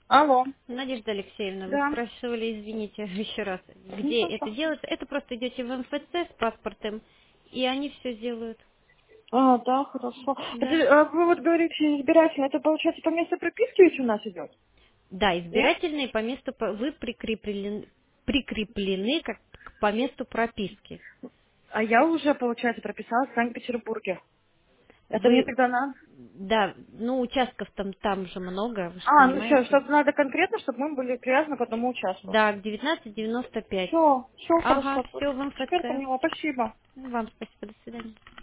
Алло. Надежда Алексеевна, вы Да. спрашивали, извините, еще раз, Ну, где это хорошо. делается? Это просто идете в МФЦ с паспортом, и они все сделают. А, да, хорошо. Это, Да. вы вот говорите, избирательно, это получается по месту прописки ведь у нас идет? Да, Нет? избирательные по месту, вы прикреплены как по месту прописки. А я уже, получается, прописалась в Санкт-Петербурге. Это мне Вы, тогда надо? да, ну участков там же много, вы же А, ну все, понимаете. чтобы надо конкретно, чтобы мы были привязаны к одному участку. Да, 1995. Все, все Ага, хорошо. все в Теперь МФЦ. поняла. Спасибо. Вам спасибо, до свидания.